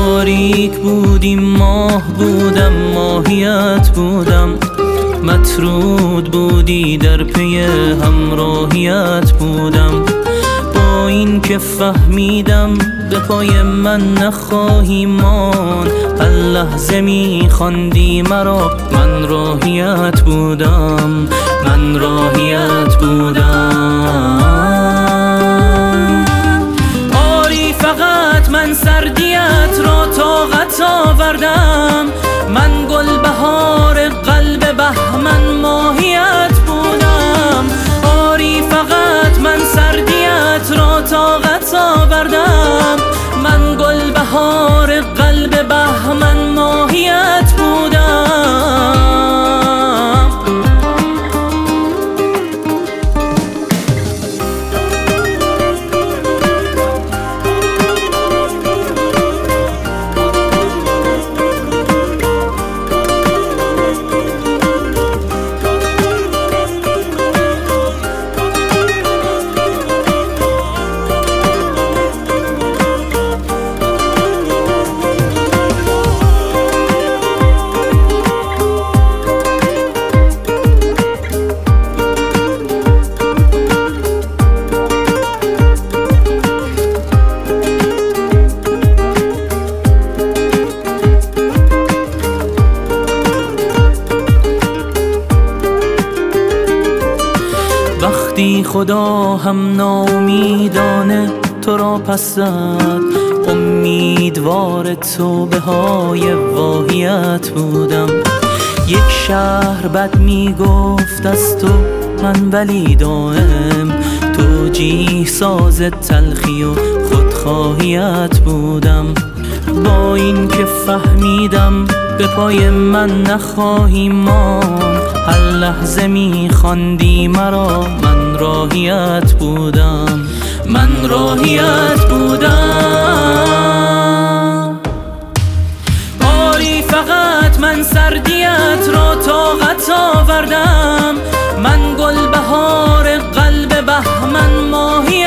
تاریک بودیم ماه بودم ماهیت بودم، مطرود بودی در پی همراهیت بودم. با این که فهمیدم به پای من نخواهی ماند، هر لحظه می‌خواندی مرا، من راهیت بودم، من راهیت بودم. آری فقط من سردیت را طاقت آوردم، من گل بهار قلب بهمن ماهیت بودم. آری فقط من سردیت را طاقت آوردم، من گل بهار قلب بهمن ماهیت بودم. وقتی خدا هم ناامیدانه تو را پس زد، امیدوار توبه های واهیت بودم. یک شهر بد میگفت از تو من، ولی دائم توجیه ساز تلخی و خودخواهیت بودم. با این که فهمیدم به پای من نخواهی ماند، هر لحظه می‌خواندی مرا، من راهیت بودم، من راهیت بودم. آری فقط من سردیت را طاقت آوردم، من گل بهار قلب بهمن ماهی